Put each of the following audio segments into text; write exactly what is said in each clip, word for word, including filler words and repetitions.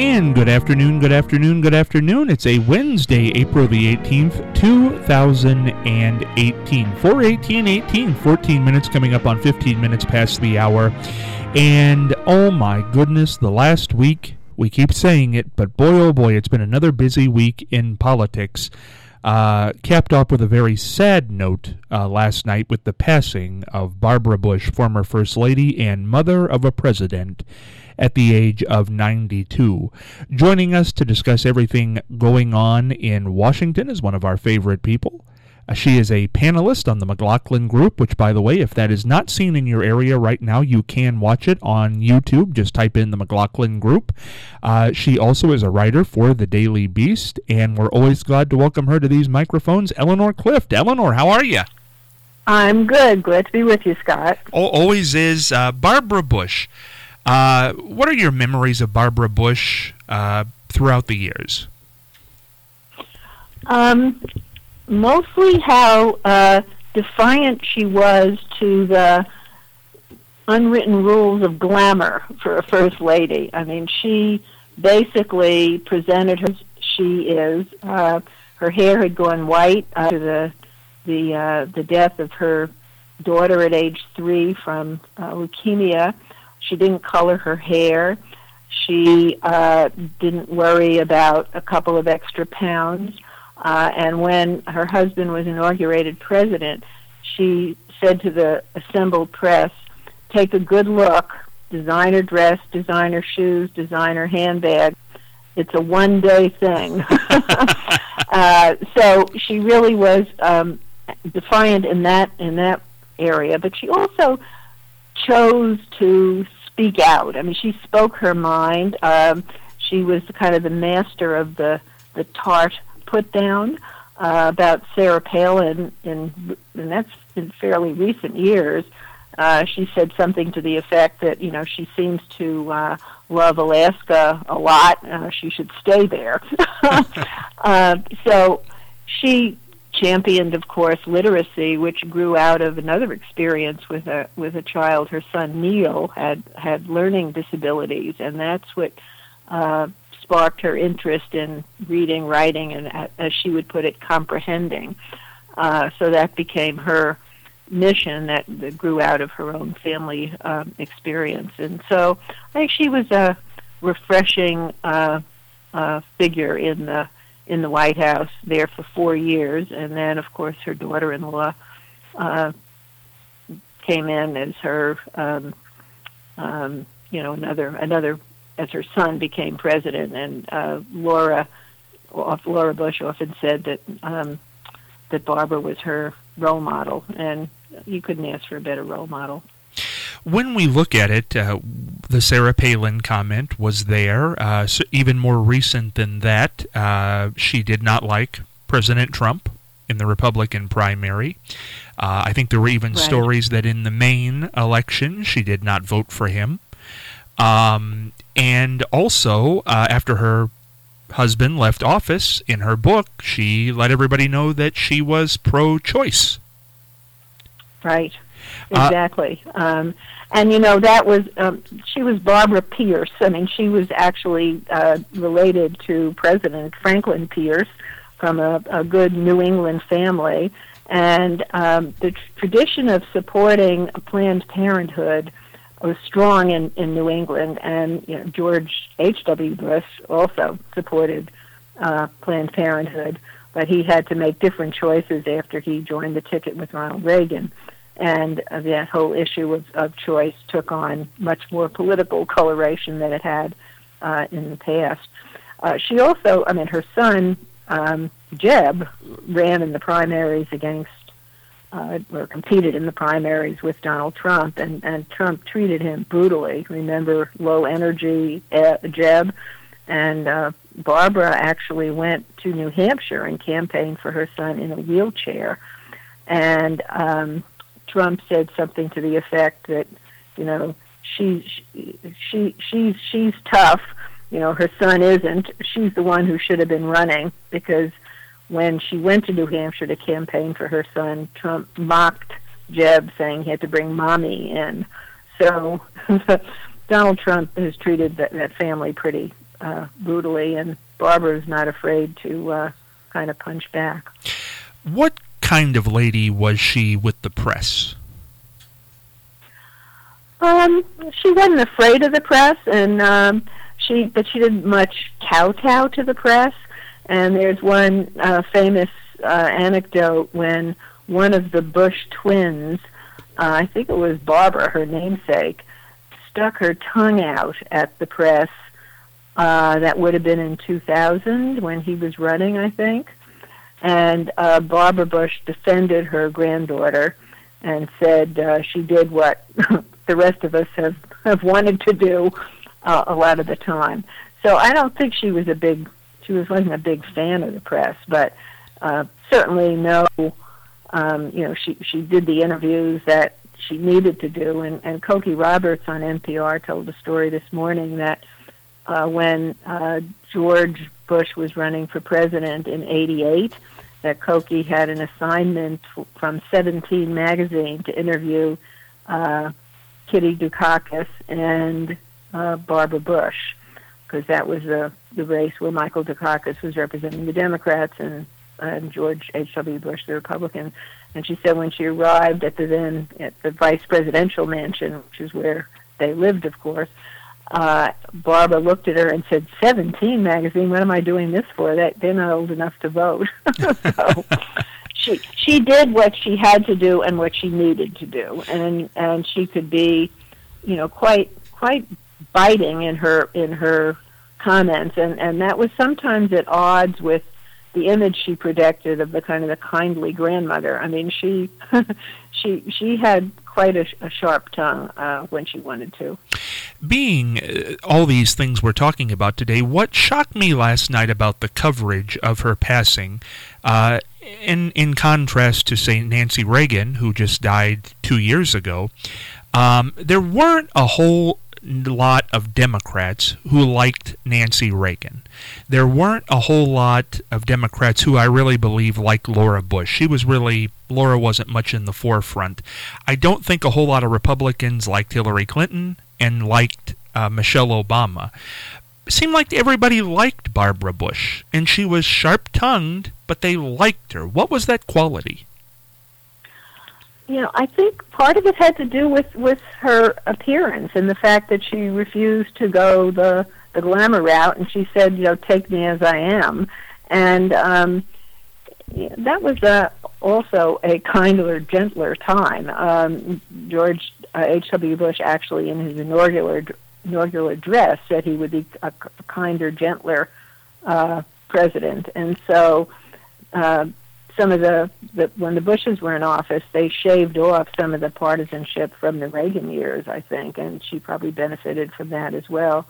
And good afternoon, good afternoon, good afternoon. It's a Wednesday, April the eighteenth, two thousand eighteen. four eighteen eighteen, fourteen minutes coming up on fifteen minutes past the hour. And oh my goodness, the last week, we keep saying it, but boy oh boy, it's been another busy week in politics. Uh, capped off with a very sad note uh, last night with the passing of Barbara Bush, former First Lady and mother of a president, at the age of ninety-two. Joining us to discuss everything going on in Washington is one of our favorite people. Uh, she is a panelist on the McLaughlin Group, which, by the way, if that is not seen in your area right now, you can watch it on YouTube. Just type in the McLaughlin Group. Uh, she also is a writer for the Daily Beast, and we're always glad to welcome her to these microphones. Eleanor Clift. Eleanor, how are you? I'm good. Glad to be with you, Scott. Oh, always is. Uh, Barbara Bush. Uh, what are your memories of Barbara Bush uh, throughout the years? Um, mostly how uh, defiant she was to the unwritten rules of glamour for a first lady. I mean, she basically presented her. She is. Uh, her hair had gone white after the the uh, the death of her daughter at age three from uh, leukemia. She didn't color her hair. She uh, didn't worry about a couple of extra pounds. Uh, and when her husband was inaugurated president, she said to the assembled press, take a good look, designer dress, designer shoes, designer handbag. It's a one-day thing. uh, so she really was um, defiant in that in that area. But she also chose to speak out. I mean, she spoke her mind. Um, she was kind of the master of the, the tart put-down uh, about Sarah Palin, in, and that's in fairly recent years. Uh, she said something to the effect that, you know, she seems to uh, love Alaska a lot. Uh, she should stay there. uh, so she championed, of course, literacy, which grew out of another experience with a with a child. Her son Neil had had learning disabilities, and that's what uh, sparked her interest in reading, writing, and, as she would put it, comprehending. Uh, so that became her mission that, that grew out of her own family um, experience. And so I think she was a refreshing uh, uh, figure in the in the White House there for four years, and then, of course, her daughter-in-law uh, came in as her, um, um, you know, another another as her son became president. And uh, Laura Laura Bush often said that um, that Barbara was her role model, and you couldn't ask for a better role model. When we look at it, uh, the Sarah Palin comment was there. Uh, so even more recent than that, uh, she did not like President Trump in the Republican primary. Uh, I think there were even right. stories that in the Maine election, she did not vote for him. Um, and also, uh, after her husband left office, in her book, she let everybody know that she was pro-choice. Right. Exactly. Uh, um, and, you know, that was, um, she was Barbara Pierce. I mean, she was actually uh, related to President Franklin Pierce from a, a good New England family. And um, the tr- tradition of supporting Planned Parenthood was strong in, in New England. And, you know, George H W. Bush also supported uh, Planned Parenthood, but he had to make different choices after he joined the ticket with Ronald Reagan. And uh, that whole issue of, of choice took on much more political coloration than it had uh, in the past. Uh, she also, I mean, her son, um, Jeb, ran in the primaries against, uh, or competed in the primaries with Donald Trump, and, and Trump treated him brutally. Remember, low energy uh, Jeb? And uh, Barbara actually went to New Hampshire and campaigned for her son in a wheelchair. And um, Trump said something to the effect that, you know, she, she, she, she's, she's tough. You know, her son isn't. She's the one who should have been running, because when she went to New Hampshire to campaign for her son, Trump mocked Jeb, saying he had to bring mommy in. So Donald Trump has treated that, that family pretty uh, brutally, and Barbara's not afraid to uh, kind of punch back. What kind of lady was she with the press? Um, she wasn't afraid of the press, and um, she but she didn't much kowtow to the press. And there's one uh, famous uh, anecdote when one of the Bush twins, uh, I think it was Barbara, her namesake, stuck her tongue out at the press. Uh, that would have been in two thousand when he was running, I think. And uh, Barbara Bush defended her granddaughter and said uh, she did what the rest of us have, have wanted to do uh, a lot of the time. So I don't think she was a big, she was, wasn't a big fan of the press, but uh, certainly no, um, you know, she, she did the interviews that she needed to do. And, and Cokie Roberts on N P R told a story this morning that uh, when uh, George Bush was running for president in eighty-eight, that Cokie had an assignment from Seventeen magazine to interview uh, Kitty Dukakis and uh, Barbara Bush, because that was the, the race where Michael Dukakis was representing the Democrats and, and George H W. Bush, the Republican. And she said when she arrived at the then at the vice presidential mansion, which is where they lived, of course, uh, Barbara looked at her and said, Seventeen magazine, what am I doing this for? That they're not old enough to vote. So she she did what she had to do and what she needed to do, and and she could be, you know, quite quite biting in her in her comments, and and that was sometimes at odds with the image she projected of the kind of the kindly grandmother. I mean, she she she had quite a, a sharp tongue uh, when she wanted to. Being uh, all these things we're talking about today, what shocked me last night about the coverage of her passing, uh, in in contrast to, say, Nancy Reagan, who just died two years ago, um, there weren't a whole lot of Democrats who liked Nancy Reagan. There weren't a whole lot of Democrats who I really believe liked Laura Bush. She was really, Laura wasn't much in the forefront. I don't think a whole lot of Republicans liked Hillary Clinton and liked uh, Michelle Obama. It seemed like everybody liked Barbara Bush, and she was sharp-tongued, but they liked her. What was that quality? You know, I think part of it had to do with, with her appearance and the fact that she refused to go the, the glamour route, and she said, you know, take me as I am. And um, yeah, that was uh, also a kinder, gentler time. Um, George uh, H W. Bush actually, in his inaugural, inaugural address, said he would be a, a kinder, gentler uh, president. And so uh, some of the, the, when the Bushes were in office, they shaved off some of the partisanship from the Reagan years, I think, and she probably benefited from that as well.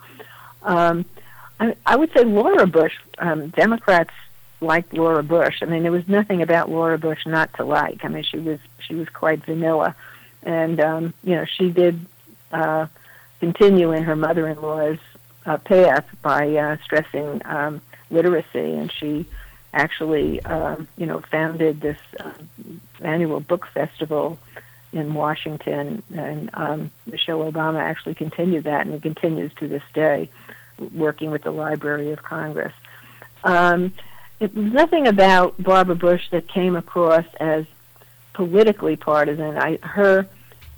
Um, I, I would say Laura Bush, um, Democrats liked Laura Bush. I mean, there was nothing about Laura Bush not to like. I mean, she was she was quite vanilla, and um, you know, she did uh, continue in her mother-in-law's uh, path by uh, stressing um, literacy, and she actually, um, you know, founded this uh, annual book festival in Washington, and um, Michelle Obama actually continued that, and it continues to this day, working with the Library of Congress. Um, it was nothing about Barbara Bush that came across as politically partisan. I, her,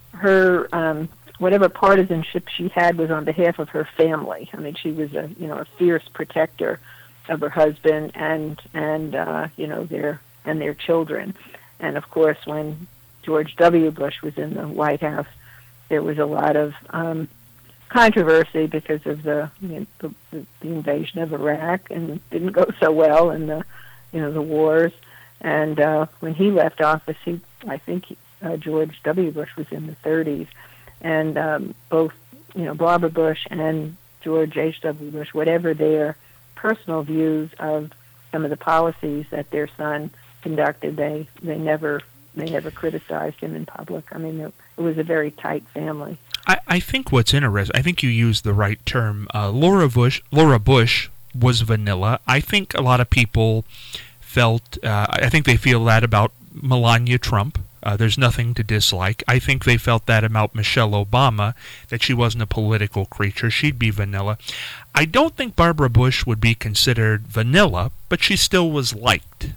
her, um, whatever partisanship she had was on behalf of her family. I mean, she was a, you know, a fierce protector of her husband and and uh, you know their and their children, and of course when George W. Bush was in the White House, there was a lot of um, controversy because of the, you know, the the invasion of Iraq, and it didn't go so well, and the you know the wars. And uh, when he left office, he I think he, uh, George W. Bush was in the thirties, and um, both you know Barbara Bush and George H W. Bush, whatever their personal views of some of the policies that their son conducted, they they never they never criticized him in public. I mean, it, it was a very tight family. I, I think what's interesting, I think you used the right term. Uh, Laura Bush, Laura Bush was vanilla. I think a lot of people felt, uh, I think they feel that about Melania Trump. Uh, there's nothing to dislike. I think they felt that about Michelle Obama, that she wasn't a political creature. She'd be vanilla. I don't think Barbara Bush would be considered vanilla, but she still was liked.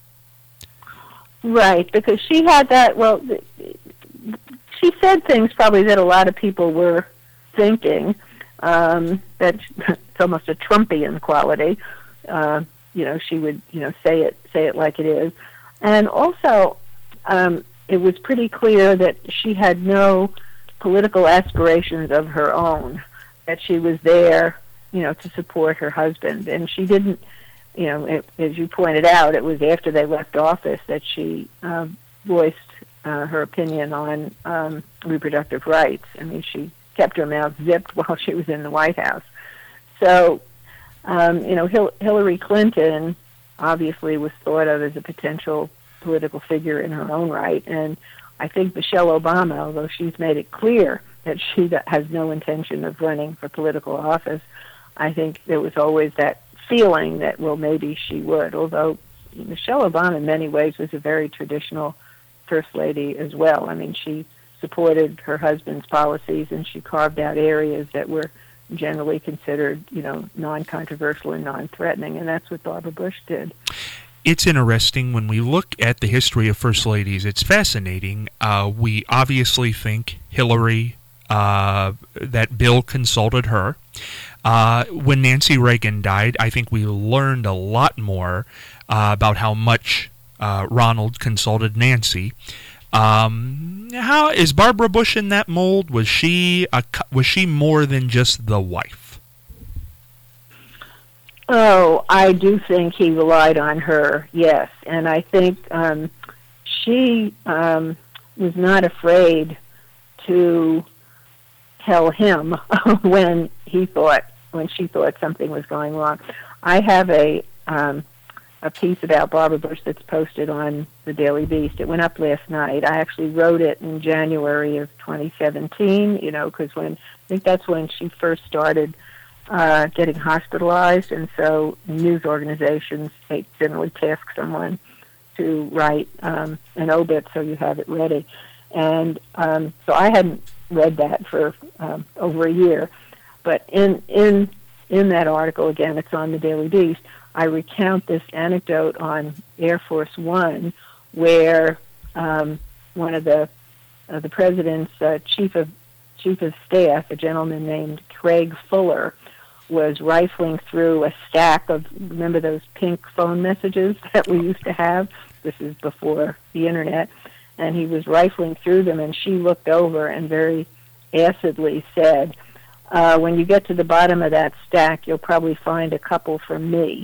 Right, because she had that, well, she said things probably that a lot of people were thinking, um, that it's almost a Trumpian quality. Uh, you know, she would, you know, say it, say it like it is. And also, um, it was pretty clear that she had no political aspirations of her own, that she was there, you know, to support her husband. And she didn't, you know, it, as you pointed out, it was after they left office that she uh, voiced uh, her opinion on um, reproductive rights. I mean, she kept her mouth zipped while she was in the White House. So, um, you know, Hil- Hillary Clinton obviously was thought of as a potential political figure in her own right, and I think Michelle Obama, although she's made it clear that she has no intention of running for political office, I think there was always that feeling that, well, maybe she would, although Michelle Obama in many ways was a very traditional first lady as well. I mean, she supported her husband's policies, and she carved out areas that were generally considered, you know, non-controversial and non-threatening, and that's what Barbara Bush did. It's interesting when we look at the history of First Ladies. It's fascinating. Uh, we obviously think Hillary, uh, that Bill consulted her. Uh, when Nancy Reagan died, I think we learned a lot more uh, about how much uh, Ronald consulted Nancy. Um, how is Barbara Bush in that mold? Was she a, was she more than just the wife? Oh, I do think he relied on her, yes. And I think um, she um, was not afraid to tell him when he thought, when she thought something was going wrong. I have a um, a piece about Barbara Bush that's posted on the Daily Beast. It went up last night. I actually wrote it in January of twenty seventeen, you know, because when, I think that's when she first started Uh, getting hospitalized, and so news organizations, they generally task someone to write um, an obit so you have it ready. And um, so I hadn't read that for um, over a year, but in in in that article, again, it's on the Daily Beast, I recount this anecdote on Air Force One, where um, one of the uh, the president's uh, chief of chief of staff, a gentleman named Craig Fuller, was rifling through a stack of, remember those pink phone messages that we used to have? This is before the internet. And he was rifling through them, and she looked over and very acidly said, uh, when you get to the bottom of that stack, you'll probably find a couple for me.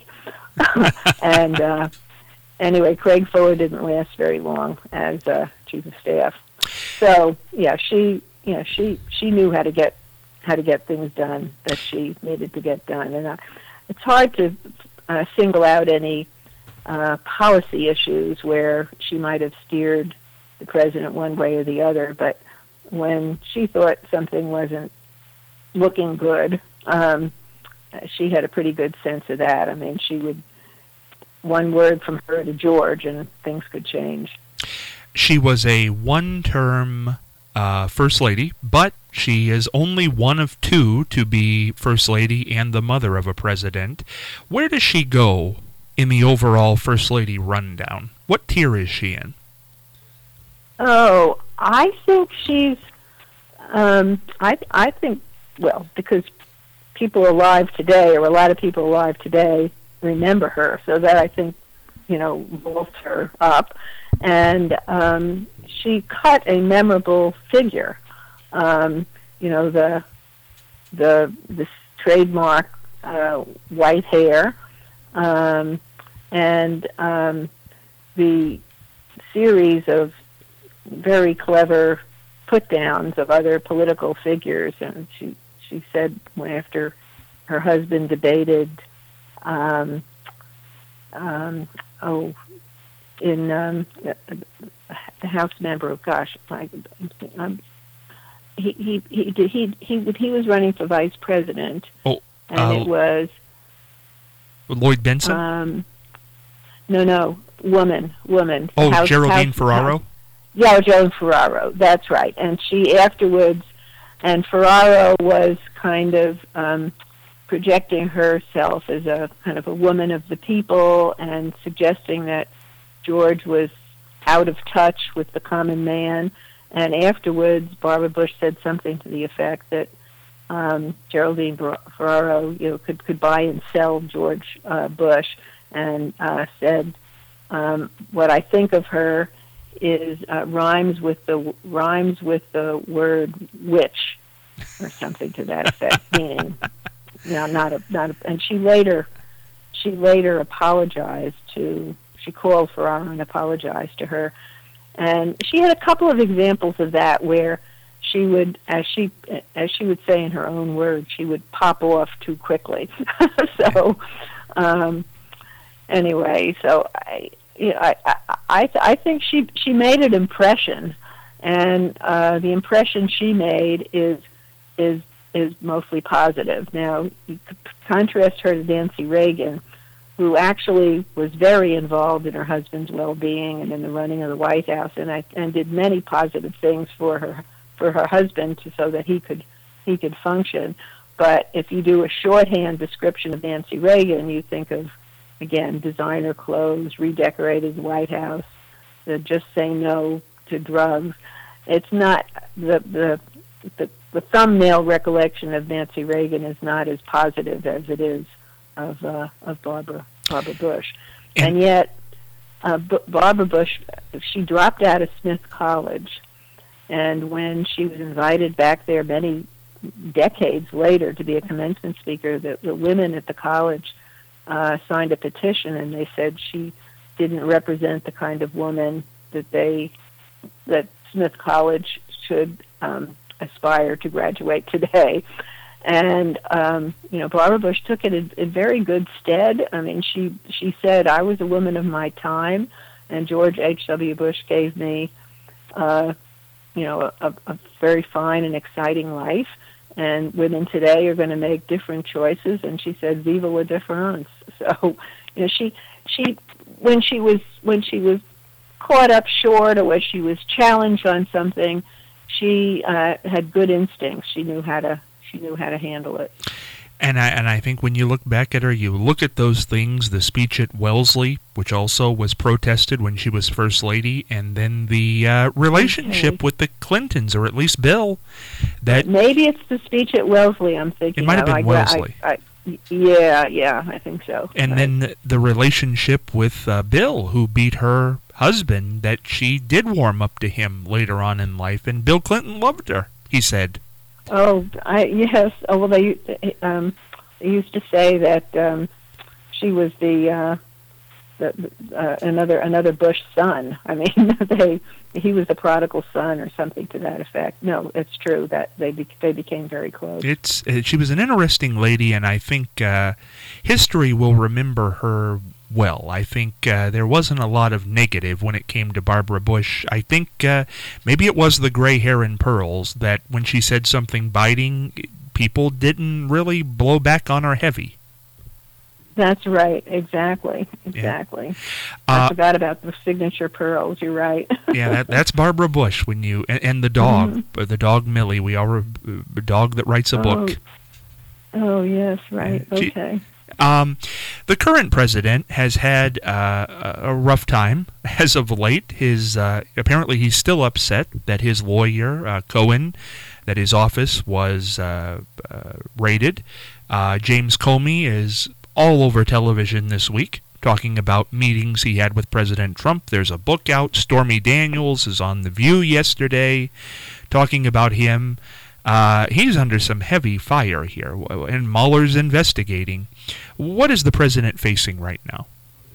and uh, anyway, Craig Fuller didn't last very long as uh, chief of staff. So, yeah, she, you know, she, she knew how to get how to get things done that she needed to get done. And uh, it's hard to uh, single out any uh, policy issues where she might have steered the president one way or the other, but when she thought something wasn't looking good, um, she had a pretty good sense of that. I mean, she would, one word from her to George, and things could change. She was a one-term uh, First Lady, but she is only one of two to be First Lady and the mother of a president. Where does she go in the overall First Lady rundown? What tier is she in? Oh, I think she's, um, I, I think, well, because people alive today, or a lot of people alive today, remember her, so that I think, you know, vaults her up. And um, she cut a memorable figure. Um, you know, the the the trademark uh, white hair, um, and um, the series of very clever put-downs of other political figures. And she she said when after her husband debated, um, um, oh, in um, the House member, oh gosh, I, I'm, he he he did, he he he was running for vice president, oh, and uh, it was Lloyd Benson. Um, no, no, woman, woman. Oh, House, Geraldine House, Ferraro. House, yeah, Joan Ferraro. That's right. And she afterwards, and Ferraro was kind of um, projecting herself as a kind of a woman of the people and suggesting that George was out of touch with the common man. And afterwards, Barbara Bush said something to the effect that um, Geraldine Ferraro, you know, could could buy and sell George uh, Bush, and uh, said, um, "What I think of her is uh, rhymes with the rhymes with the word witch," or something to that effect, meaning, you know, not a not a. And she later, she later apologized to. She called Ferraro and apologized to her. And she had a couple of examples of that where she would, as she as she would say in her own words, she would pop off too quickly. so, um, anyway, so I, you know, I, I, I, I think she she made an impression, and uh, the impression she made is is is mostly positive. Now, you contrast her to Nancy Reagan, who actually was very involved in her husband's well-being and in the running of the White House, and I, and did many positive things for her for her husband to, so that he could he could function. But if you do a shorthand description of Nancy Reagan, you think of, again, designer clothes, redecorated the White House, the just say no to drugs. It's not the the the, the thumbnail recollection of Nancy Reagan is not as positive as it is of uh, of Barbara Barbara Bush, and, and yet uh, B- Barbara Bush, she dropped out of Smith College, and when she was invited back there many decades later to be a commencement speaker, the, the women at the college uh, signed a petition, and they said she didn't represent the kind of woman that they that Smith College should um, aspire to graduate today. And, um, you know, Barbara Bush took it in, in very good stead. I mean, she she said, I was a woman of my time, and George H W. Bush gave me, uh, you know, a, a very fine and exciting life, and women today are going to make different choices. And she said, "Viva la différence." So, you know, she she when she was when she was caught up short, or when she was challenged on something, she uh, had good instincts. She knew how to. She knew how to handle it. And I, and I think when you look back at her, you look at those things, the speech at Wellesley, which also was protested when she was First Lady, and then the uh, relationship okay. with the Clintons, or at least Bill. That Maybe it's the speech at Wellesley I'm thinking It might have of. been I, Wellesley. I, I, yeah, yeah, I think so. And right. then the relationship with uh, Bill, who beat her husband, that she did warm up to him later on in life, and Bill Clinton loved her, he said. Oh, I, yes. Oh, well, they, um, they used to say that um, she was the, uh, the uh, another another Bush son. I mean, they he was the prodigal son or something to that effect. No, it's true that they be, they became very close. It's uh, she was an interesting lady, and I think uh, history will remember her well. I think uh, there wasn't a lot of negative when it came to Barbara Bush. I think uh, maybe it was the gray hair and pearls that when she said something biting, people didn't really blow back on her heavy. That's right. Exactly. Exactly. Yeah. I uh, forgot about the signature pearls. You're right. yeah, that, that's Barbara Bush. When you and, and the dog, mm-hmm. the dog Millie. We all a dog that writes a oh. book. Oh yes, right. Uh, she, okay. Um, the current president has had uh, a rough time as of late. His uh, apparently he's still upset that his lawyer uh, Cohen, that his office was uh, uh, raided. Uh, James Comey is all over television this week talking about meetings he had with President Trump. There's a book out. Stormy Daniels is on The View yesterday talking about him. Uh, he's under some heavy fire here, and Mueller's investigating. What is the president facing right now?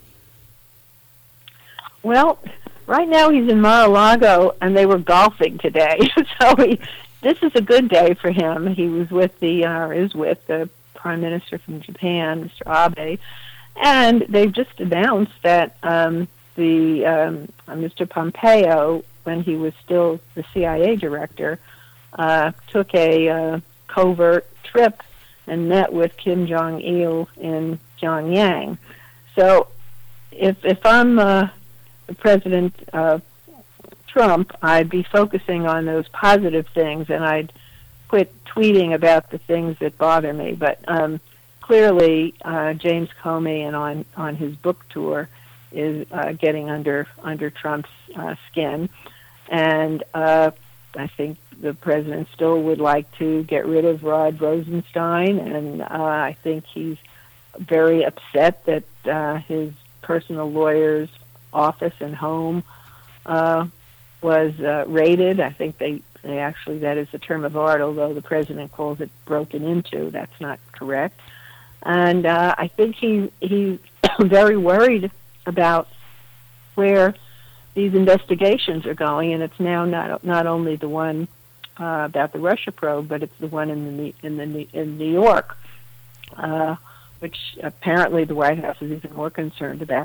Well, right now he's in Mar-a-Lago, and they were golfing today. so he, this is a good day for him. He was with the, uh, is with the Prime Minister from Japan, Mister Abe, and they've just announced that um, the um, uh, Mister Pompeo, when he was still the C I A director, Uh, took a uh, covert trip and met with Kim Jong-il in Pyongyang. So if if I'm uh, the President uh, Trump, I'd be focusing on those positive things, and I'd quit tweeting about the things that bother me. But um, clearly, uh, James Comey, and on, on his book tour, is uh, getting under under Trump's uh, skin, and uh, I think the president still would like to get rid of Rod Rosenstein, and uh, I think he's very upset that uh, his personal lawyer's office and home uh, was uh, raided. I think they, they actually, that is a term of art, although the president calls it broken into. That's not correct. And uh, I think he he's very worried about where these investigations are going, and it's now not not only the one uh, about the Russia probe, but it's the one in the in the in New York, uh, which apparently the White House is even more concerned about.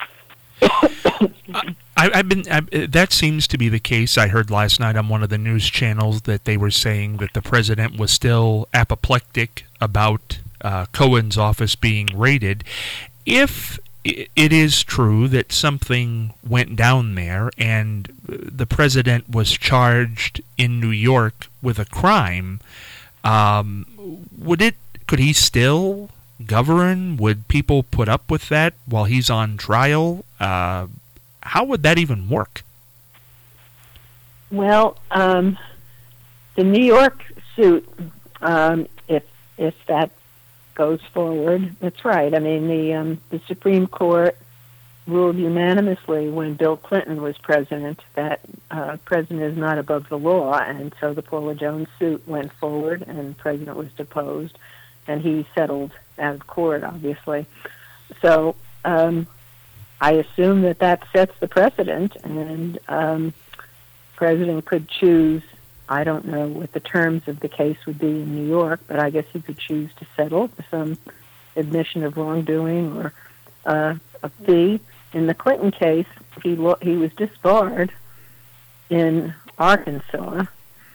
I, I've been. I, that seems to be the case. I heard last night on one of the news channels that they were saying that the president was still apoplectic about uh, Cohen's office being raided. If it is true that something went down there and the president was charged in New York with a crime, um, would it? Could he still govern? Would people put up with that while he's on trial? Uh, how would that even work? Well, um, the New York suit, um, if if that goes forward, that's right. I mean, the um, the Supreme Court ruled unanimously when Bill Clinton was president that uh, president is not above the law, and so the Paula Jones suit went forward, and the president was deposed, and he settled out of court, obviously. So um, I assume that that sets the precedent, and um, president could choose. I don't know what the terms of the case would be in New York, but I guess he could choose to settle for some admission of wrongdoing or uh, a fee. In the Clinton case, he lo- he was disbarred in Arkansas,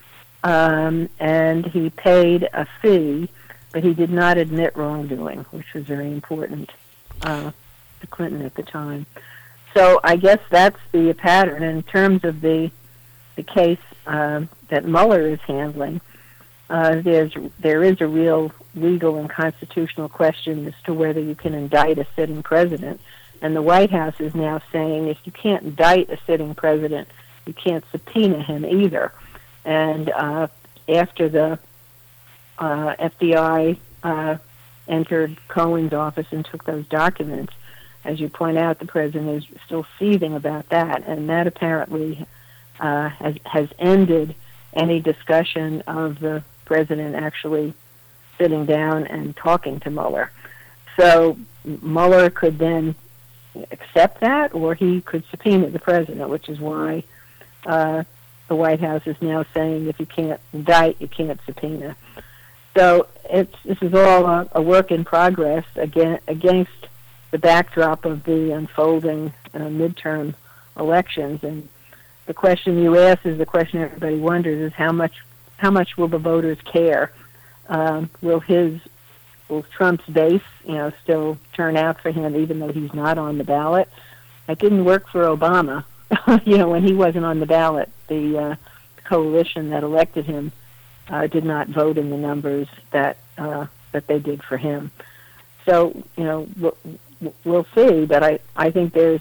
um, and he paid a fee, but he did not admit wrongdoing, which was very important uh, to Clinton at the time. So I guess that's the pattern. In terms of the the case uh, that Mueller is handling, uh, there's there is a real legal and constitutional question as to whether you can indict a sitting president. And the White House is now saying if you can't indict a sitting president, you can't subpoena him either. And uh, after the uh, F B I uh, entered Cohen's office and took those documents, as you point out, the president is still seething about that, and that apparently uh, has, has ended any discussion of the president actually sitting down and talking to Mueller. So Mueller could then accept that, or he could subpoena the president, which is why uh, the White House is now saying if you can't indict, you can't subpoena. So it's this is all a, a work in progress again, against the backdrop of the unfolding uh, midterm elections. And the question you ask is the question everybody wonders: is how much how much will the voters care? Um, will his Will Trump's base, you know, still turn out for him even though he's not on the ballot? It didn't work for Obama. you know, when he wasn't on the ballot, the uh, coalition that elected him uh, did not vote in the numbers that uh, that they did for him. So, you know, we'll, we'll see. But I, I think there's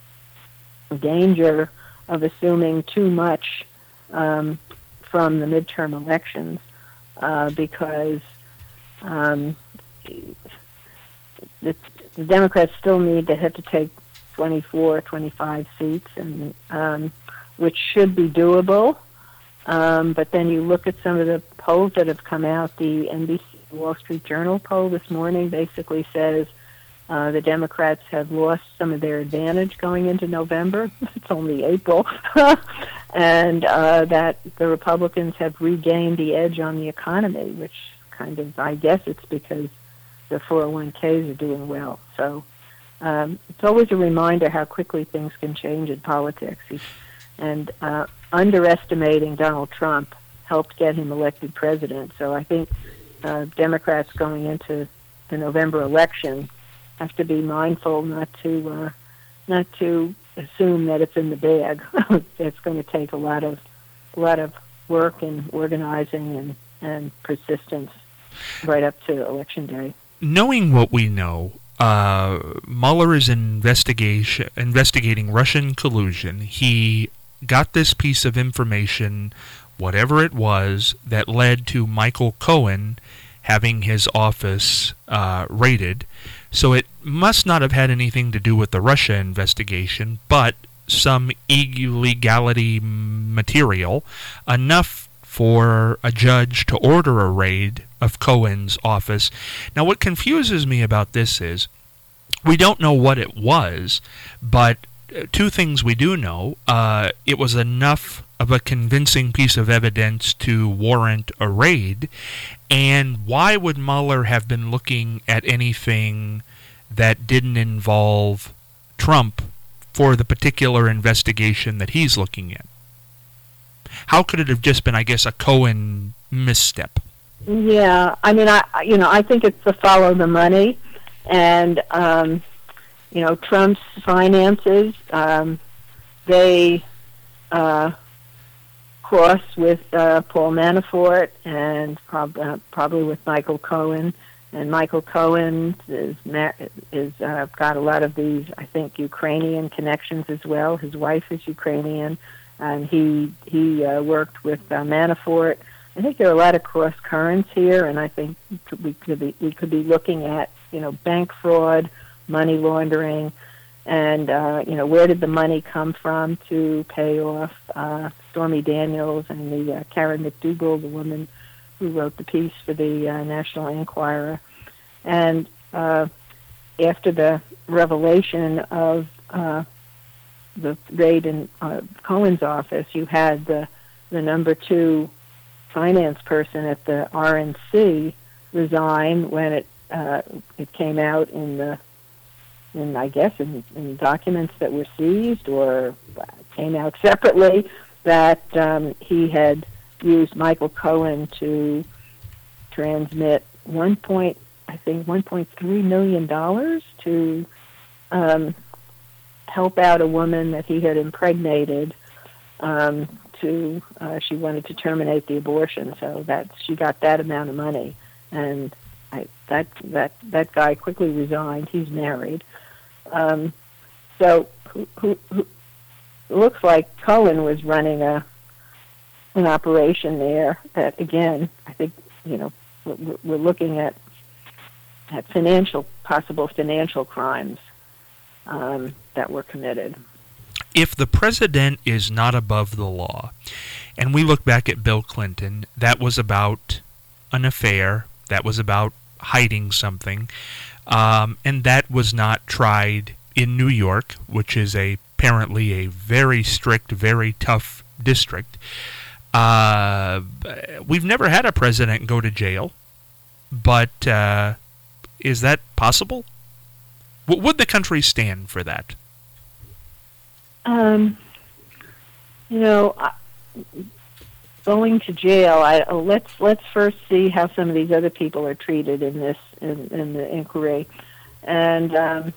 a danger of assuming too much um, from the midterm elections uh, because Um, the, the Democrats still need to have to take twenty-four, twenty-five seats, and um, which should be doable. Um, but then you look at some of the polls that have come out. The N B C Wall Street Journal poll this morning basically says uh, the Democrats have lost some of their advantage going into November. It's only April. and uh, that the Republicans have regained the edge on the economy, which kind of, I guess it's because the four oh one k's are doing well. So um, it's always a reminder how quickly things can change in politics. And uh, underestimating Donald Trump helped get him elected president. So I think uh, Democrats going into the November election have to be mindful not to uh, not to assume that it's in the bag. It's going to take a lot of a lot of work and organizing and, and persistence right up to election day. Knowing what we know, uh, Mueller is investigation investigating Russian collusion. He got this piece of information, whatever it was, that led to Michael Cohen having his office uh, raided. So it must not have had anything to do with the Russia investigation, but some illegality material, enough for a judge to order a raid of Cohen's office. Now, what confuses me about this is we don't know what it was, but two things we do know. Uh, it was enough of a convincing piece of evidence to warrant a raid. And why would Mueller have been looking at anything that didn't involve Trump for the particular investigation that he's looking at? How could it have just been, I guess, a Cohen misstep? Yeah, I mean, I you know, I think it's the follow the money, and um, you know, Trump's finances, um, they uh, cross with uh, Paul Manafort and prob- uh, probably with Michael Cohen. And Michael Cohen is is uh, got a lot of these, I think, Ukrainian connections as well. His wife is Ukrainian, and he he uh, worked with uh, Manafort. I think there are a lot of cross currents here, and I think we could be we could be looking at you know bank fraud, money laundering, and uh, you know where did the money come from to pay off uh, Stormy Daniels and the uh, Karen McDougal, the woman who wrote the piece for the uh, National Enquirer. And uh, after the revelation of uh, the raid in uh, Cohen's office, you had the the number two finance person at the R N C resign when it uh, it came out in the in I guess in, in documents that were seized or came out separately that um, he had used Michael Cohen to transmit one point I think one point three million dollars to um, help out a woman that he had impregnated. Um, to uh, she wanted to terminate the abortion, so that she got that amount of money, and I, that that that guy quickly resigned. He's married, um, so who, who, who, looks like Cohen was running a an operation there. That again, I think you know we're, we're looking at at financial possible financial crimes um, that were committed. If the president is not above the law, and we look back at Bill Clinton, that was about an affair, that was about hiding something, um, and that was not tried in New York, which is a, apparently a very strict, very tough district. Uh, we've never had a president go to jail, but uh, is that possible? W- would the country stand for that? Um, you know, going to jail. I oh, let's let's first see how some of these other people are treated in this in, in the inquiry, and um,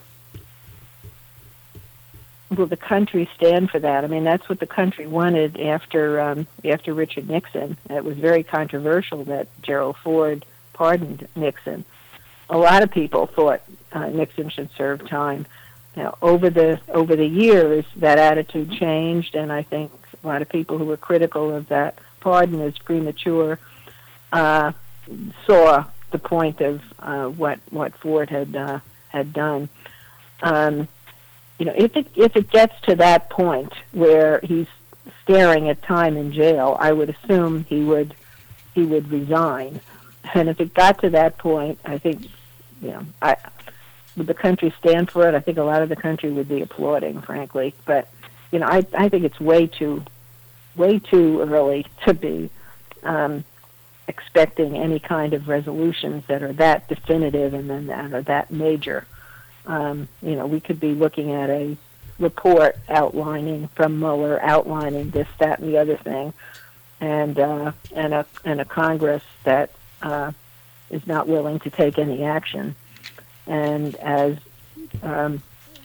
will the country stand for that? I mean, that's what the country wanted after um, after Richard Nixon. It was very controversial that Gerald Ford pardoned Nixon. A lot of people thought uh, Nixon should serve time. Now, over the over the years, that attitude changed, and I think a lot of people who were critical of that pardon as premature uh, saw the point of uh, what what Ford had uh, had done. Um, you know, if it if it gets to that point where he's staring at time in jail, I would assume he would he would resign. And if it got to that point, I think, you know, I. Would the country stand for it? I think a lot of the country would be applauding, frankly. But, you know, I I think it's way too, way too early to be um, expecting any kind of resolutions that are that definitive and then that are that major. Um, you know, we could be looking at a report outlining from Mueller outlining this, that, and the other thing, and uh, and a and a Congress that uh, is not willing to take any action. And as um,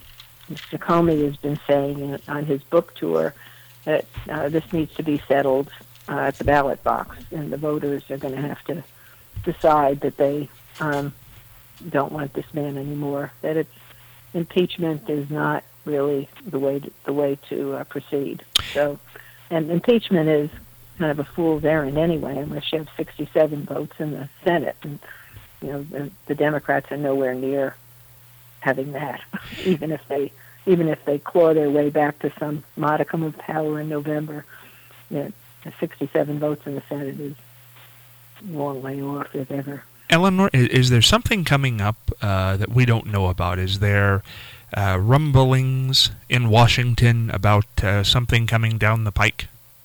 Mister Comey has been saying on his book tour that uh, this needs to be settled uh, at the ballot box, and the voters are going to have to decide that they um, don't want this man anymore. That it's impeachment is not really the way to, the way to uh, proceed. So, and impeachment is kind of a fool's errand anyway, unless you have sixty-seven votes in the Senate, and you know the, the Democrats are nowhere near having that, even if they even if they claw their way back to some modicum of power in November. You know, sixty-seven votes in the Senate is a long way off, if ever. Eleanor, is, is there something coming up uh, that we don't know about? Is there uh, rumblings in Washington about uh, something coming down the pike?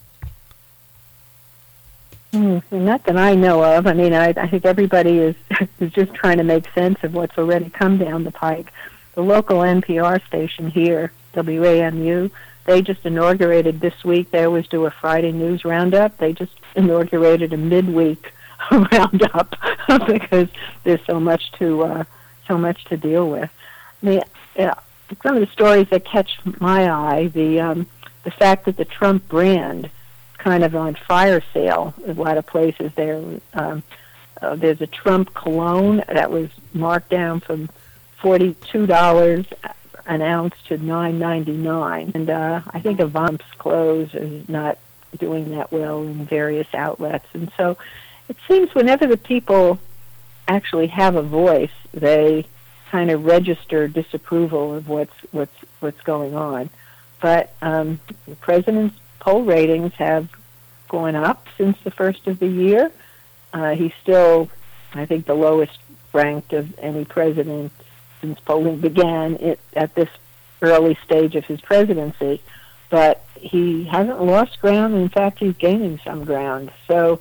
Mm, not that I know of. I mean, I, I think everybody is is just trying to make sense of what's already come down the pike. The local N P R station here, W A M U, they just inaugurated this week. They always do a Friday news roundup. They just inaugurated a midweek roundup because there's so much to uh, so much to deal with. I mean, yeah, some of the stories that catch my eye, the um, the fact that the Trump brand kind of on fire sale in a lot of places there. Um, uh, there's a Trump cologne that was marked down from forty-two dollars an ounce to nine ninety-nine, and uh, I think Avant's clothes is not doing that well in various outlets, and so it seems whenever the people actually have a voice, they kind of register disapproval of what's what's what's going on. But um, the president's poll ratings have gone up since the first of the year. Uh, he's still, I think, the lowest ranked of any president since polling began it, at this early stage of his presidency. But he hasn't lost ground. In fact, he's gaining some ground. So,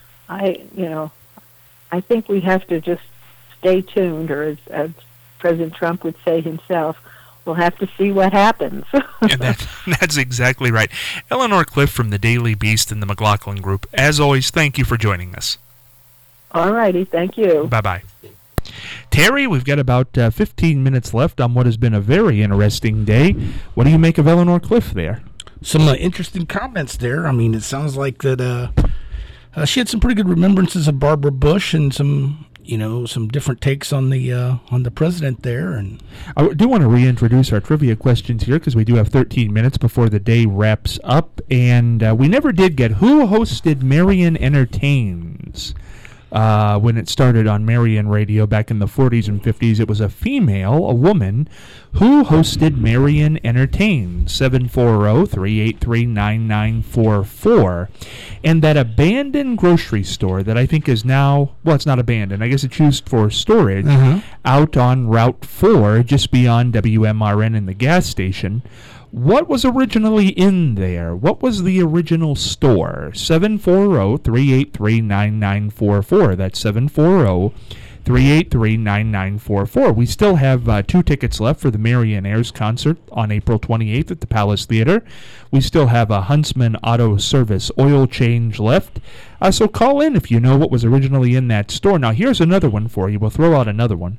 I, you know, I think we have to just stay tuned, or as, as President Trump would say himself, we'll have to see what happens. And that, that's exactly right. Eleanor Cliff from the Daily Beast and the McLaughlin Group. As always, thank you for joining us. All righty. Thank you. Bye-bye. Terry, we've got about uh, fifteen minutes left on what has been a very interesting day. What do you make of Eleanor Cliff there? Some uh, interesting comments there. I mean, it sounds like that uh, uh, she had some pretty good remembrances of Barbara Bush and some... you know, some different takes on the uh, on the president there. And I do want to reintroduce our trivia questions here because we do have thirteen minutes before the day wraps up. And uh, we never did get who hosted Marion Entertains uh, when it started on Marion Radio back in the forties and fifties. It was a female, a woman, who hosted Marion Entertains, seven four zero, three eight three, nine nine four four. And that abandoned grocery store that I think is now, well, it's not abandoned, I guess it's used for storage, uh-huh. out on Route four, just beyond W M R N and the gas station. What was originally in there? What was the original store? seven four zero, three eight three, nine nine four four. That's seven four zero, three eight three, nine nine four four. We still have uh, two tickets left for the Marion Ayres concert on April twenty-eighth at the Palace Theater. We still have a Huntsman Auto Service oil change left. Uh, so call in if you know what was originally in that store. Now, here's another one for you. We'll throw out another one.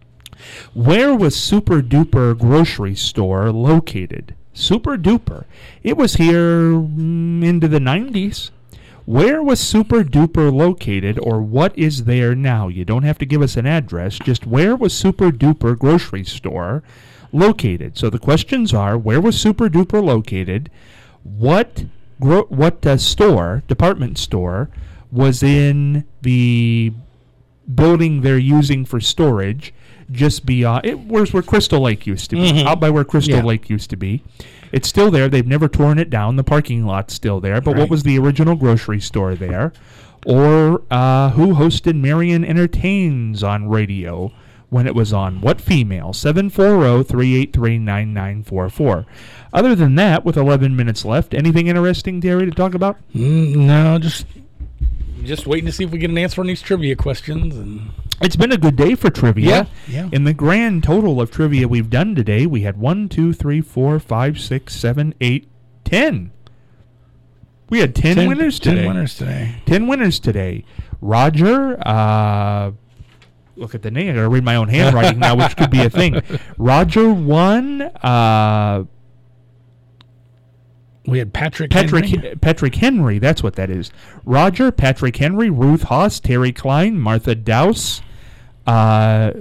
Where was Super Duper Grocery Store located? Super Duper. It was here mm, into the nineties. Where was Super Duper located, or what is there now? You don't have to give us an address, just where was Super Duper Grocery Store located? So the questions are, where was Super Duper located? What gro- what uh, store, department store, was in the building they're using for storage just beyond, it was where Crystal Lake used to be, mm-hmm. out by where Crystal yeah. Lake used to be. It's still there. They've never torn it down. The parking lot's still there. But right. what was the original grocery store there? Or uh, who hosted Marion Entertains on radio when it was on? What female? seven four zero, three eight three, nine nine four four. Other than that, with eleven minutes left, anything interesting, Terry, to talk about? Mm, no, just just waiting to see if we get an answer on these trivia questions. And it's been a good day for trivia. Yeah, yeah. In the grand total of trivia we've done today, we had one, two, three, four, five, six, seven, eight, ten. We had ten, ten winners today. Ten winners today. Ten winners today. Roger, uh, look at the name. I got to read my own handwriting now, which could be a thing. Roger won. Uh, we had Patrick Patrick Henry. Patrick Henry. That's what that is. Roger, Patrick Henry, Ruth Haas, Terry Klein, Martha Dowse, uh,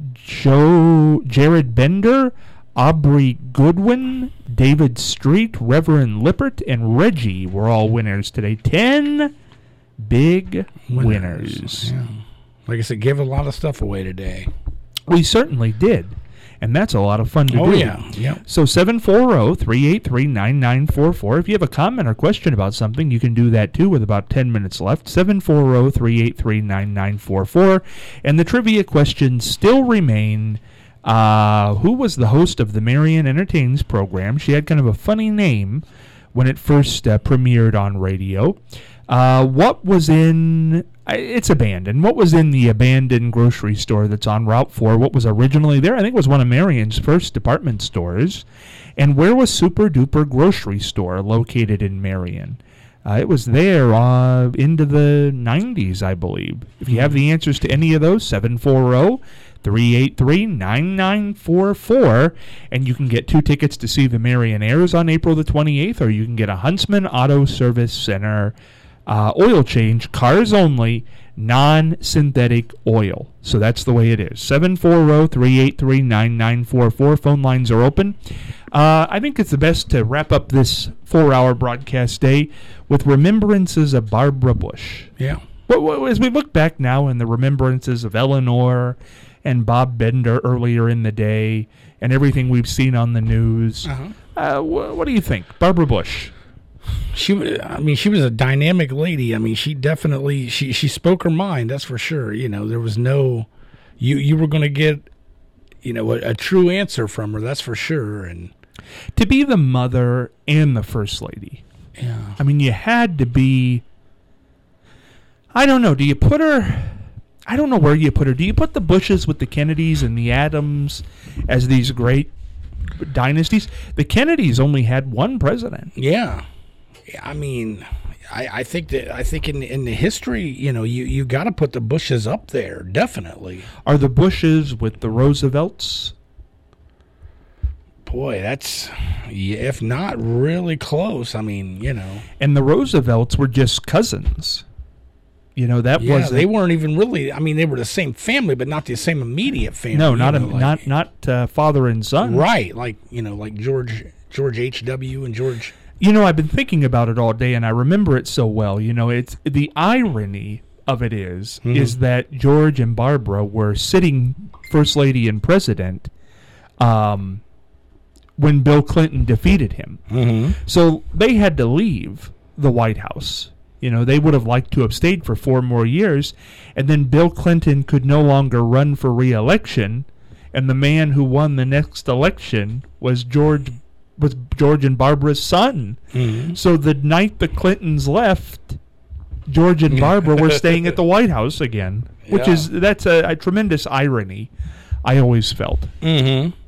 Joe Jared Bender, Aubrey Goodwin, David Street, Reverend Lippert, and Reggie were all winners today. Ten big winners. winners. Yeah. Like I said, gave a lot of stuff away today. We certainly did. And that's a lot of fun to oh, do. Oh, yeah. Yep. So seven four zero, three eight three, nine nine four four. If you have a comment or question about something, you can do that too with about ten minutes left. seven four zero, three eight three, nine nine four four. And the trivia questions still remain. Uh, who was the host of the Marian Entertains program? She had kind of a funny name when it first uh, premiered on radio. Uh, what was in... It's abandoned. What was in the abandoned grocery store that's on Route four? What was originally there? I think it was one of Marion's first department stores. And where was Super Duper Grocery Store located in Marion? Uh, it was there uh, into the nineties, I believe. If you have the answers to any of those, seven four zero, three eight three, nine nine four four. And you can get two tickets to see the Marion Airs on April the twenty-eighth, or you can get a Huntsman Auto Service Center Uh, oil change, cars only, non-synthetic oil. So that's the way it is. seven four zero, three eight three, nine nine four four. Phone lines are open. Uh, I think it's the best to wrap up this four-hour broadcast day with remembrances of Barbara Bush. Yeah. But as we look back now in the remembrances of Eleanor and Bob Bender earlier in the day and everything we've seen on the news, uh-huh. uh, wh- what do you think? Barbara Bush. She, I mean, she was a dynamic lady. I mean, she definitely she she spoke her mind. That's for sure. You know, there was no, you you were going to get, you know, a, a true answer from her. That's for sure. And to be the mother and the first lady, yeah. I mean, you had to be. I don't know. Do you put her? I don't know where you put her. Do you put the Bushes with the Kennedys and the Adams as these great dynasties? The Kennedys only had one president. Yeah. I mean, I, I think that I think in in the history, you know, you, you got to put the Bushes up there, definitely. Are the Bushes with the Roosevelts? Boy, that's, if not really close. I mean, you know. And the Roosevelts were just cousins. You know, that yeah, was they weren't even really. I mean, they were the same family, but not the same immediate family. No, not you know, a, like, not not uh, father and son. Right, like you know, like George George H W and George. You know, I've been thinking about it all day, and I remember it so well. You know, it's the irony of it is mm-hmm. is that George and Barbara were sitting First Lady and President um, when Bill Clinton defeated him. Mm-hmm. So they had to leave the White House. You know, they would have liked to have stayed for four more years, and then Bill Clinton could no longer run for re-election, and the man who won the next election was George was George and Barbara's son. Mm-hmm. So the night the Clintons left, George and Barbara were staying at the White House again, which yeah. is that's a, a tremendous irony. I always felt. Mm-hmm.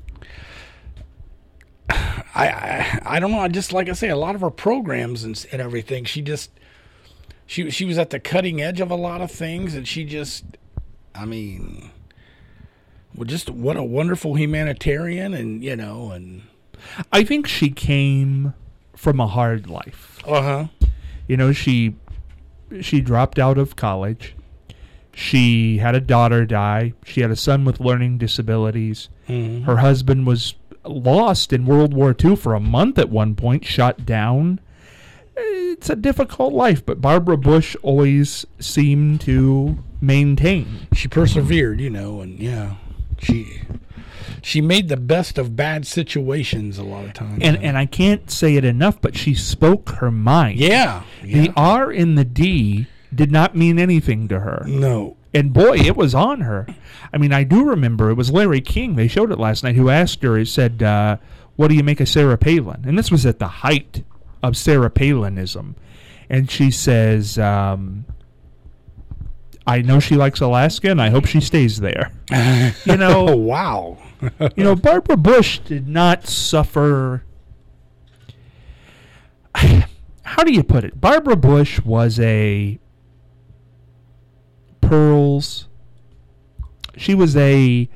I, I I don't know. I just like I say, a lot of her programs and, and everything. She just she she was at the cutting edge of a lot of things, and she just, I mean, well, just what a wonderful humanitarian, and you know, and. I think she came from a hard life. Uh-huh. You know, she she dropped out of college. She had a daughter die. She had a son with learning disabilities. Mm-hmm. Her husband was lost in World War Two for a month at one point, shot down. It's a difficult life, but Barbara Bush always seemed to maintain. She persevered, you know, and yeah, she... She made the best of bad situations a lot of times. And and I can't say it enough, but she spoke her mind. Yeah. yeah. The R in the D did not mean anything to her. No. And boy, it was on her. I mean, I do remember, it was Larry King, they showed it last night, who asked her, he said, uh, what do you make of Sarah Palin? And this was at the height of Sarah Palinism. And she says, um, I know she likes Alaska, and I hope she stays there. You know, oh, wow. You know, Barbara Bush did not suffer. How do you put it? Barbara Bush was a Pearl's she was a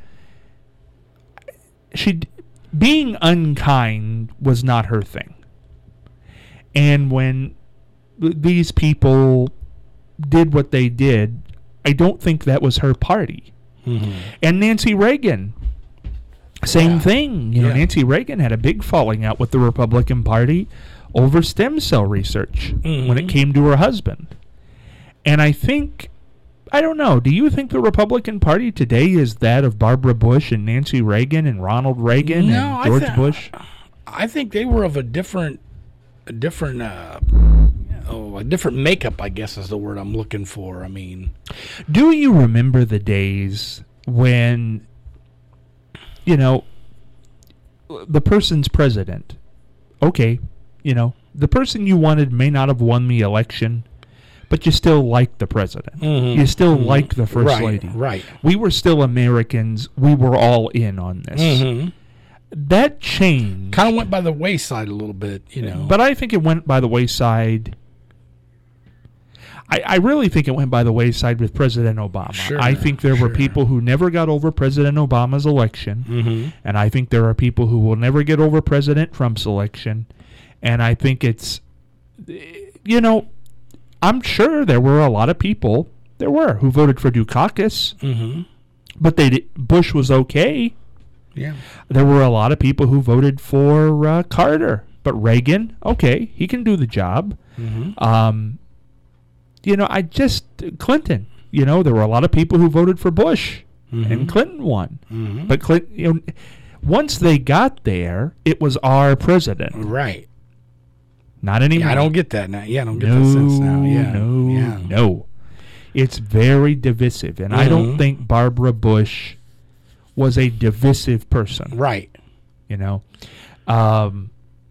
she being unkind was not her thing. And when th- these people did what they did, I don't think that was her party. Mm-hmm. And Nancy Reagan, same Yeah. thing. You know, Yeah. Nancy Reagan had a big falling out with the Republican Party over stem cell research Mhm. when it came to her husband. And I think, I don't know, do you think the Republican Party today is that of Barbara Bush and Nancy Reagan and Ronald Reagan No, I and George thi- Bush? I think they were of a different, a different, uh, oh, a different makeup, I guess is the word I'm looking for. I mean, Do you remember the days when, you know, the person's president, okay, you know, the person you wanted may not have won the election, but you still like the president. Mhm. You still Mhm. like the first right, lady. right. We were still Americans. We were all in on this. Mm-hmm. That changed. Kind of went by the wayside a little bit, you know. But I think it went by the wayside. I, I really think it went by the wayside with President Obama. Sure, I think there were sure. people who never got over President Obama's election. Mm-hmm. And I think there are people who will never get over President Trump's election. And I think it's, you know, I'm sure there were a lot of people, there were, who voted for Dukakis, Mm-hmm. but they did, Bush was okay. Yeah. There were a lot of people who voted for uh, Carter, but Reagan, okay, he can do the job. Mm-hmm. Um, you know, I just, Clinton, you know, there were a lot of people who voted for Bush, Mm-hmm. and Clinton won. Mm-hmm. But Clinton, you know, once they got there, it was our president, Right. not anymore. Yeah, I don't get that now. Yeah, I don't get no, that sense now. Yeah. no, yeah. no. It's very divisive, and I don't Mhm. think Barbara Bush was a divisive person. Right. You know, um,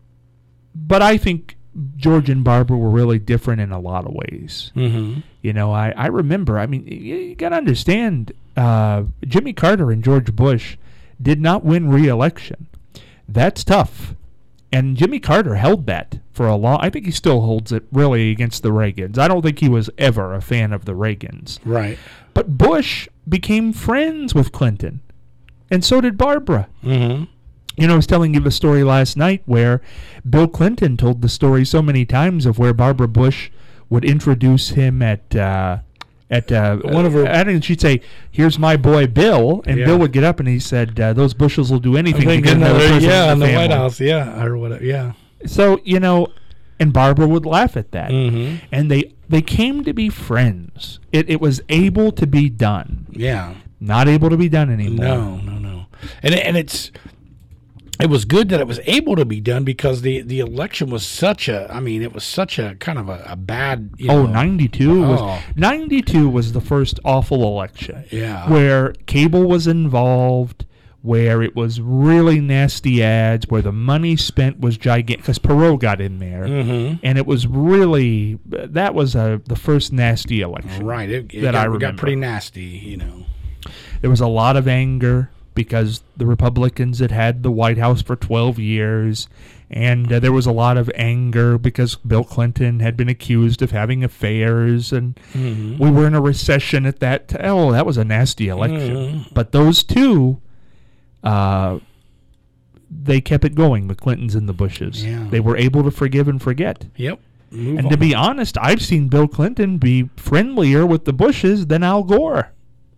but I think George and Barbara were really different in a lot of ways. Mm-hmm. You know, I, I remember, I mean, you, you got to understand, uh, Jimmy Carter and George Bush did not win re-election. That's tough. And Jimmy Carter held that for a long, I think he still holds it really against the Reagans. I don't think he was ever a fan of the Reagans. Right. But Bush became friends with Clinton. And so did Barbara. Mm-hmm. You know, I was telling you the story last night where Bill Clinton told the story so many times of where Barbara Bush would introduce him at uh, at uh, One of her- I think she'd say, "Here's my boy Bill," and Yeah. Bill would get up and he said, uh, "Those Bushes will do anything to get another another, person yeah, in in the the White family." House, yeah, or whatever, yeah. So you know, and Barbara would laugh at that, Mm-hmm. and they they came to be friends. It it was able to be done, Yeah. not able to be done anymore. No, no, no. And and it's it was good that it was able to be done because the, the election was such a I mean it was such a kind of a, a bad you Oh, know, ninety-two was Oh. ninety-two was the first awful election. Yeah. Where cable was involved, where it was really nasty ads, where the money spent was gigantic because Perot got in there, Mm-hmm. and it was really that was a the first nasty election. Right. It, it That got, I it got remember. pretty nasty, you know. There was a lot of anger because the Republicans had had the White House for twelve years, and uh, there was a lot of anger because Bill Clinton had been accused of having affairs, and Mm-hmm. we were in a recession at that time. Oh, that was a nasty election. Mhm. But those two, uh, they kept it going, the Clintons and the Bushes. Yeah. They were able to forgive and forget. Yep. Move And on. to be honest, I've seen Bill Clinton be friendlier with the Bushes than Al Gore.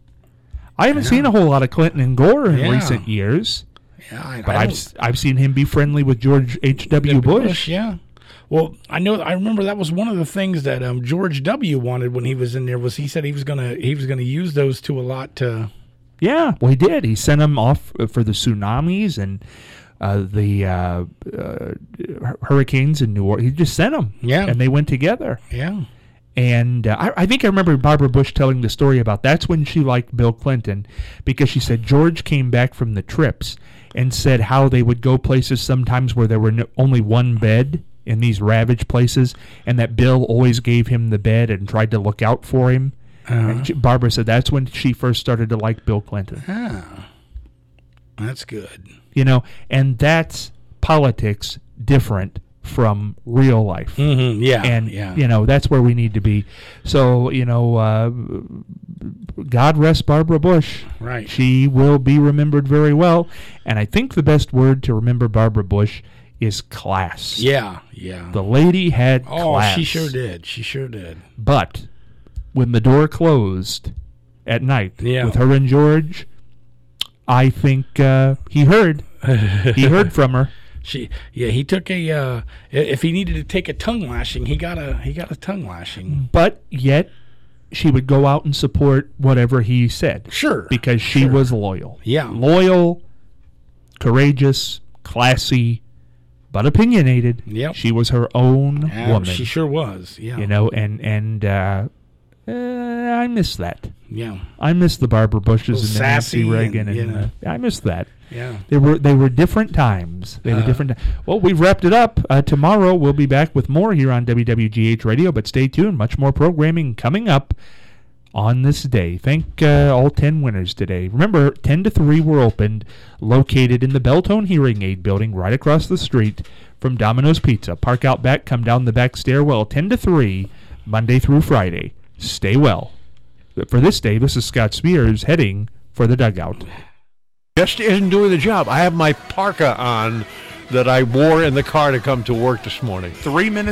I haven't Yeah. seen a whole lot of Clinton and Gore in Yeah. recent years, yeah, I, but I I've don't- s- I've seen him be friendly with George H W. Bush. Yeah. Well, I know. I remember that was one of the things that um, George W. wanted when he was in there. Was he said he was gonna he was gonna use those two a lot to. Yeah, well, he did. He sent them off uh, for the tsunamis and uh, the uh, uh, hurricanes in New Orleans. He just sent them, Yeah. and they went together. Yeah. And uh, I, I think I remember Barbara Bush telling the story about that's when she liked Bill Clinton, because she said George came back from the trips and said how they would go places sometimes where there were no, only one bed in these ravaged places, and that Bill always gave him the bed and tried to look out for him. Uh-huh. And she, Barbara said that's when she first started to like Bill Clinton. Ah, that's good. You know, and that's politics different from real life. Mm-hmm. Yeah. And, yeah. you know, that's where we need to be. So, you know, uh, God rest Barbara Bush. Right. She will be remembered very well. And I think the best word to remember Barbara Bush is class. Yeah, yeah. The lady had oh, class. she sure did. She sure did. But when the door closed at night yeah. with her and George, I think uh, he heard. He heard from her. She, yeah, he took a. Uh, if he needed to take a tongue lashing, he got a. He got a tongue lashing. But yet, she would go out and support whatever he said. Sure, because she sure. was loyal. Yeah, loyal, courageous, classy, but opinionated. Yep. She was her own yeah, woman. She sure was. Yeah, you know, and and uh, uh, I miss that. Yeah, I miss the Barbara Bushes and the Sassy Nancy Reagan, and, and, and uh, I miss that. Yeah, they were they were different times. They were uh, different. Well, we've wrapped it up. Uh, tomorrow we'll be back with more here on W W G H Radio. But stay tuned. Much more programming coming up on this day. Thank uh, all ten winners today. Remember, ten to three were opened, located in the Beltone Hearing Aid Building, right across the street from Domino's Pizza. Park out back. Come down the back stairwell. Ten to three, Monday through Friday. Stay well. But for this day, this is Scott Spears heading for the dugout. Just isn't doing the job. I have my parka on that I wore in the car to come to work this morning. Three minutes.